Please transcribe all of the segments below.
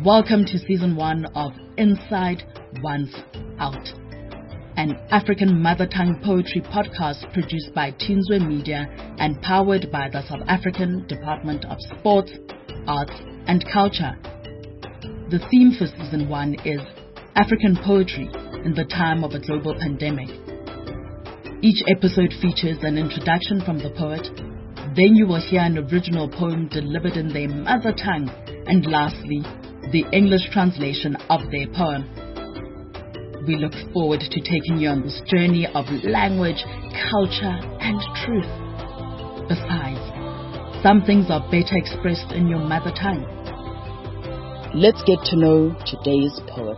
Welcome to Season 1 of Inside Once Out, an African mother tongue poetry podcast produced by Tinswe Media and powered by the South African Department of Sports, Arts and Culture. The theme for Season 1 is African poetry in the time of a global pandemic. Each episode features an introduction from the poet, then you will hear an original poem delivered in their mother tongue, and lastly, the English translation of their poem. We look forward to taking you on this journey of language, culture, and truth. Besides, some things are better expressed in your mother tongue. Let's get to know today's poet.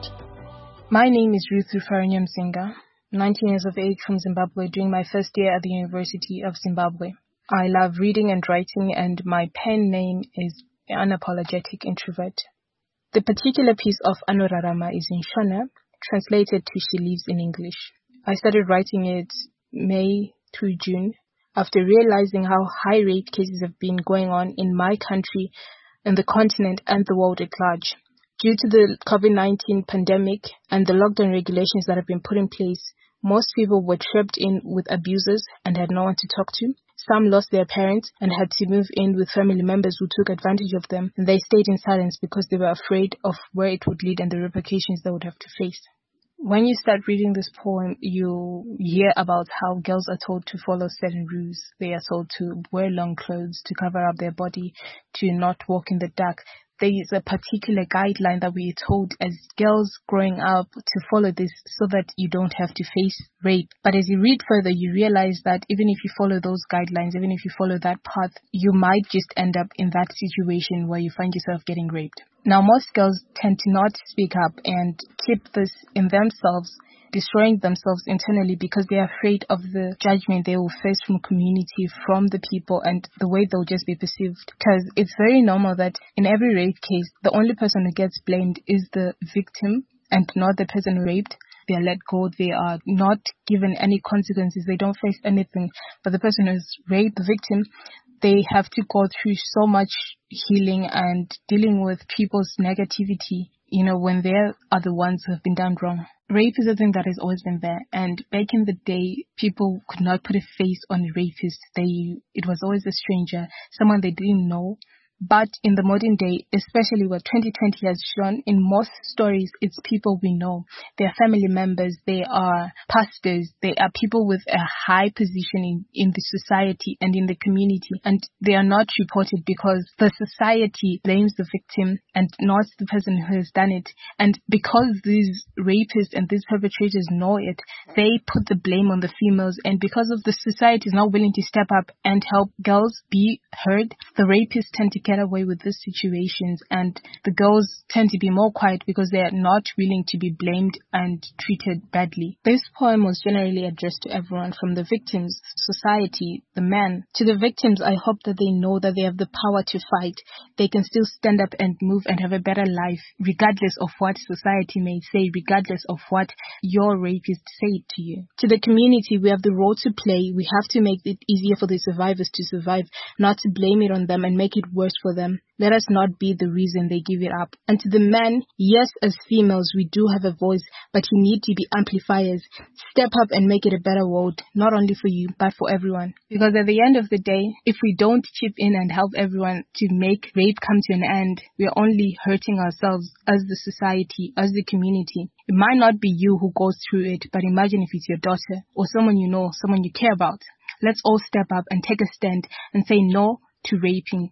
My name is Ruth Rufarinyam Msinga, 19 years of age, from Zimbabwe, doing my first year at the University of Zimbabwe. I love reading and writing, and my pen name is Unapologetic Introvert. The particular piece of Anorarama is in Shona, translated to She Lives in English. I started writing it May through June after realizing how high rape cases have been going on in my country, in the continent, and the world at large. Due to the COVID-19 pandemic and the lockdown regulations that have been put in place, most people were trapped in with abusers and had no one to talk to. Some lost their parents and had to move in with family members who took advantage of them. And they stayed in silence because they were afraid of where it would lead and the repercussions they would have to face. When you start reading this poem, you hear about how girls are told to follow certain rules. They are told to wear long clothes, to cover up their body, to not walk in the dark. There is a particular guideline that we are told as girls growing up to follow this so that you don't have to face rape. But as you read further, you realize that even if you follow those guidelines, even if you follow that path, you might just end up in that situation where you find yourself getting raped. Now, most girls tend to not speak up and keep this in themselves, destroying themselves internally because they are afraid of the judgment they will face from community, from the people, and the way they'll just be perceived. Because it's very normal that in every rape case, the only person who gets blamed is the victim and not the person who raped. They are let go. They are not given any consequences. They don't face anything. But the person who's raped, the victim, they have to go through so much healing and dealing with people's negativity, when they are the ones who have been done wrong. Rape is a thing that has always been there. And back in the day, people could not put a face on a rapist. It was always a stranger, someone they didn't know. But in the modern day, especially what 2020 has shown, in most stories, it's people we know. They are family members, they are pastors, they are people with a high position in the society and in the community. And they are not reported because the society blames the victim and not the person who has done it. And because these rapists and these perpetrators know it, they put the blame on the females. And because of the society is not willing to step up and help girls be heard, the rapists tend to get away with these situations, and the girls tend to be more quiet because they are not willing to be blamed and treated badly. This poem was generally addressed to everyone, from the victims, society, the men. To the victims, I hope that they know that they have the power to fight. They can still stand up and move and have a better life, regardless of what society may say, regardless of what your rapist said to you. To the community, we have the role to play. We have to make it easier for the survivors to survive, not to blame it on them and make it worse for them. Let us not be the reason they give it up. And to the men, yes, as females, we do have a voice, but you need to be amplifiers. Step up and make it a better world, not only for you, but for everyone. Because at the end of the day, if we don't chip in and help everyone to make rape come to an end, we are only hurting ourselves as the society, as the community. It might not be you who goes through it, but imagine if it's your daughter or someone you know, someone you care about. Let's all step up and take a stand and say no to raping.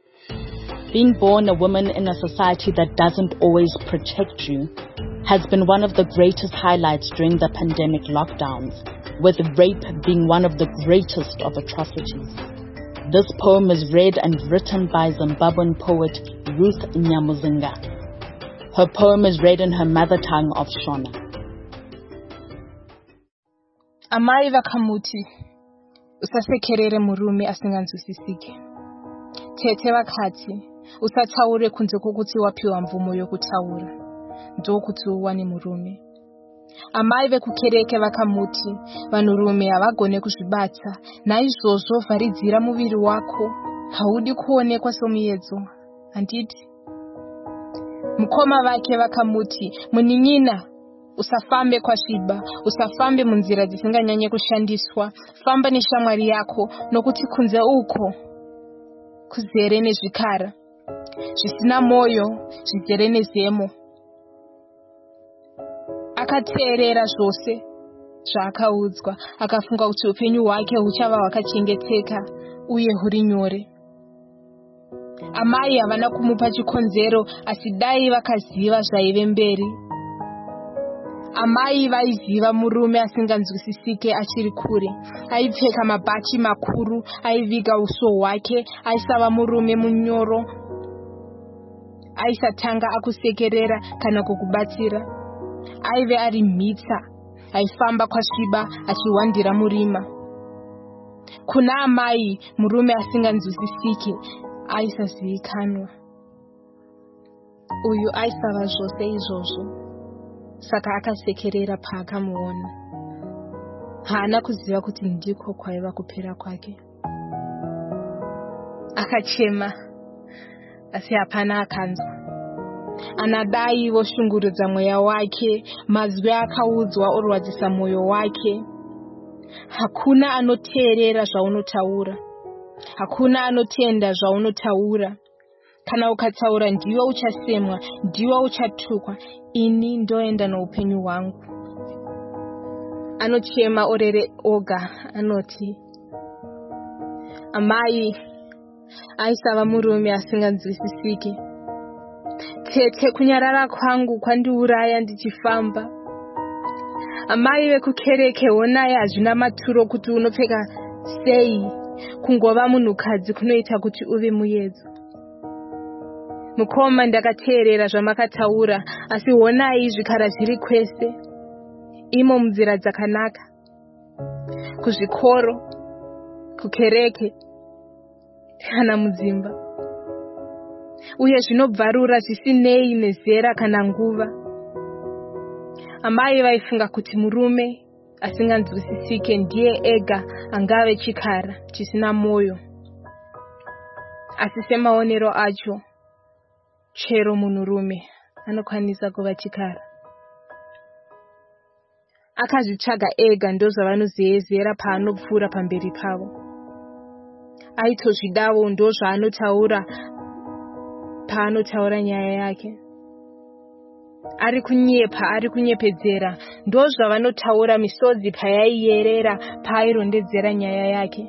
Being born a woman in a society that doesn't always protect you has been one of the greatest highlights during the pandemic lockdowns, with rape being one of the greatest of atrocities. This poem is read and written by Zimbabwean poet Ruth Nyamuzinga. Her poem is read in her mother tongue of Shona. Amai vakhamuti usasekerere murume asinganzwisisike. Tete vakati usatsaure kunze kokuti wapiwa mvumo yokutaura ndokuti uwane murume. Amai vekukereke vakamuti vanhurume havagone kuzvibata, naizvozvo vharidzira muviri wako, haudi kuonekwa somuedzo, handiti? Mukoma vake vakamuti, Muninyina, usafambe kwa shiba, usafambe munzira dzisinganyanye kushandiswa, famba neshamwari yako, nokuti kunze uko kuzere nezvikara, zvisina moyo, zvizere nezemo. Akateerera zvose zvaakaudzwa, akafunga kuti upenyu hwake huchava hwakachengeteka uye huri nyore. Amai havana kumupa chikonzero, asi dai vakaziva zvaive mberi. Amai vaiziva murume asinganzwisisike achiri kure. Aipfeka mabhachi makuru, aiviga uso hwake, aisava murume munyoro, aisatanga akusekerera kana kukubatsira. Aive ari mhitsa, aifamba kwasviba achiwandira murima. Kuna amai, murume asinganzwisisike aisazivikanwa. Uyu aisava zvose izvozvo, saka akasekerera paakamuona. Haana kuziva kuti ndiko kwaiva kupera kwake. Akachema, asi hapana akanzwa. Anadai voshungurudza mweya wake, mazwi akaudzwa orwadzisa moyo wake. Hakuna anoteerera zvaunotaura. Hakuna anotenda zvaunotaura. Kana ukataura ndiwe uchasemwa, ndiwe uchatukwa. Ini ndoenda noupenyu hwangu. Anochema orere oga, anoti, amai aisava murume asinganzwisisike. Tete kunyarara kwangu kwandiuraya ndichifamba. Amai vekukereke, honai hazvina maturo kuti unopfeka sei. Kungova munhukadzi kunoita kuti uve muyedzo. Mukoma, ndakateerera zvamakataura, asi honai zvikara zviri kwese. Imo munzira dzakanaka, kuzvikoro, kukereke, kana mudzimba. Uye zvinobvarura zvisinei nezera kana nguva. Amai vaifunga kuti murume asinganzwisisike ndiye ega angave chikara chisina moyo. Asi semaonero acho, chero munhurume anokwanisa kuva chikara. Akazvitsvaga ega, ndozvavanozeyezera paanopfuura pamberi pavo. Aitozvidawo, ndozvaanotaura paanotaura nyaya yake. Ari kunyepa, ari kunyepedzera, ndozvavanotaura misodzi payaiyerera paairondedzera nyaya yake.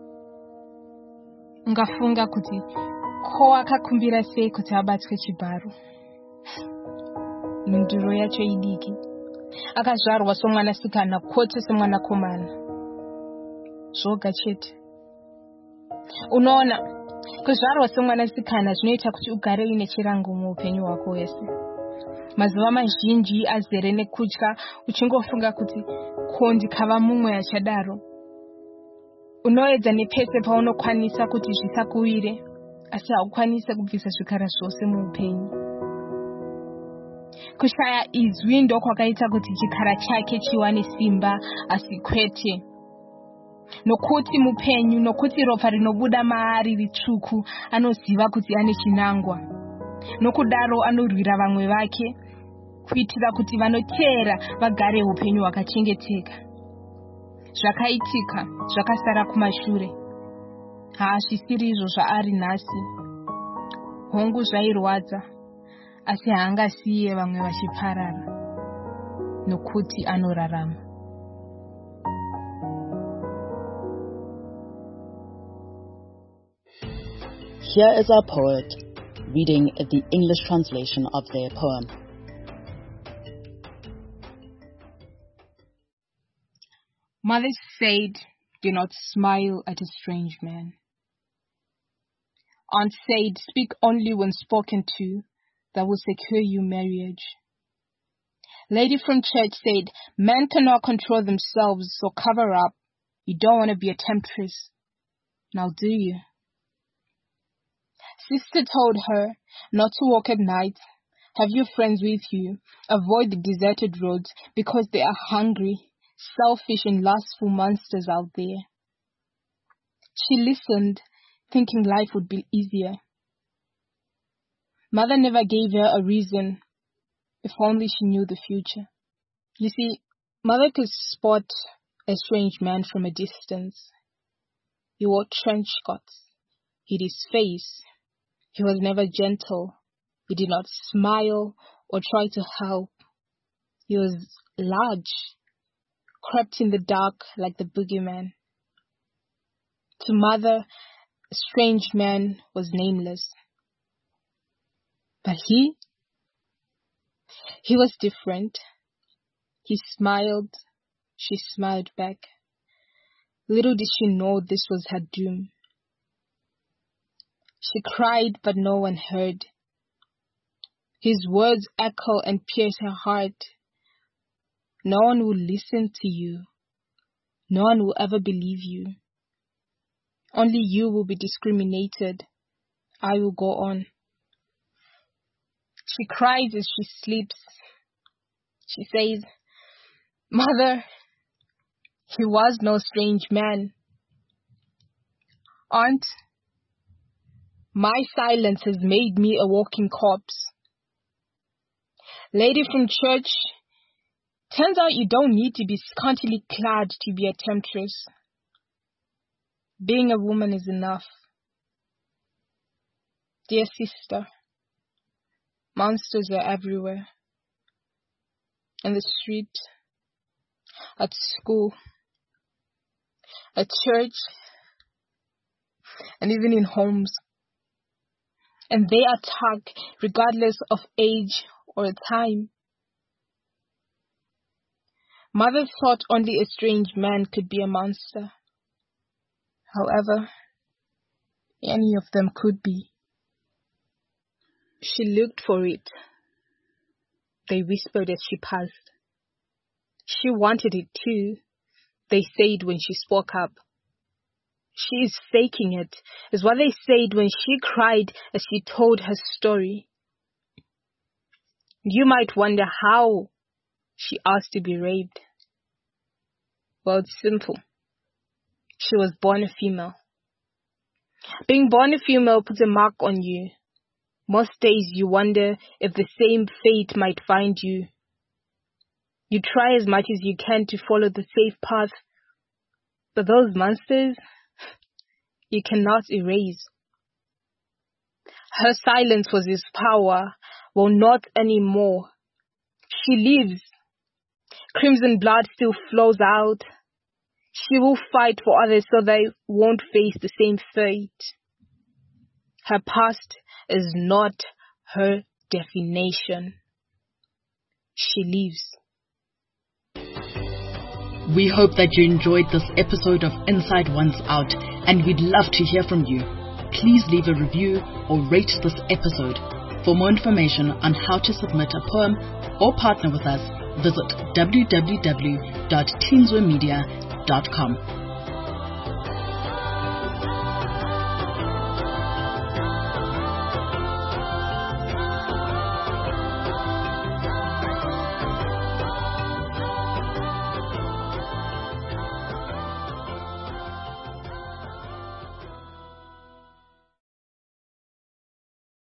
Ungafunga kuti ko akakumbira sei kuti abatwe chibharo. Mhinduro yacho idiki. Akazvarwa somwanasikana kwete semwanakomana. Zvoga chete. Unoona, kuzvarwa somwanasikana zvinoita kuti ugare uine chirango muupenyu hwako wese. Mazuva mazhinji azere nekutya, uchingofunga kuti ko ndikava mumwe achadaro. Unoedza nepese paunokwanisa kuti zvisakuwire, asi haukwanise kubvisa zvikara zvose muupenyu. Kushaya izwi ndokwakaita kuti chikara chake chiwane simba, asi kwete. Nokuti mupenyu, nokuti ropa rinobuda maari ritsvuku, anoziva kuti ane chinangwa. Nokudaro anorwira vamwe vake, kuitira kuti vanoteera vagare upenyu hwakachengeteka. Zvakaitika, zvakasara kumashure. Haazvisiri izvo zvaari nhasi. Hongu zvairwadza, asi haangasiye vamwe vachiparara, nokuti anorarama. Here is our poet reading the English translation of their poem. Mother said, do not smile at a strange man. Aunt said, speak only when spoken to, that will secure you marriage. Lady from church said, men cannot control themselves, so cover up. You don't want to be a temptress. Now do you? Sister told her not to walk at night. Have your friends with you. Avoid the deserted roads because they are hungry, selfish and lustful monsters out there. She listened, thinking life would be easier. Mother never gave her a reason, if only she knew the future. You see, Mother could spot a strange man from a distance. He wore trench coats, hid his face. He was never gentle. He did not smile or try to help. He was large, crept in the dark like the boogeyman. To Mother, a strange man was nameless. But he was different. He smiled. She smiled back. Little did she know this was her doom. She cried, but no one heard. His words echo and pierce her heart. No one will listen to you. No one will ever believe you. Only you will be discriminated. I will go on. She cries as she sleeps. She says, Mother, he was no strange man. Aunt, my silence has made me a walking corpse. Lady from church, turns out you don't need to be scantily clad to be a temptress. Being a woman is enough. Dear sister, monsters are everywhere. In the street, at school, at church, and even in homes. And they attack regardless of age or time. Mother thought only a strange man could be a monster. However, any of them could be. She looked for it. They whispered as she passed. She wanted it too, they said when she spoke up. She is faking it, is what they said when she cried as she told her story. You might wonder how she asked to be raped. Well, it's simple. She was born a female. Being born a female puts a mark on you. Most days you wonder if the same fate might find you. You try as much as you can to follow the safe path, but those monsters, you cannot erase. Her silence was his power. Well, not anymore. She lives. Crimson blood still flows out. She will fight for others so they won't face the same fate. Her past is not her definition. She lives. We hope that you enjoyed this episode of Inside Once Out, and we'd love to hear from you. Please leave a review or rate this episode. For more information on how to submit a poem or partner with us, visit www.teenswemedia.com.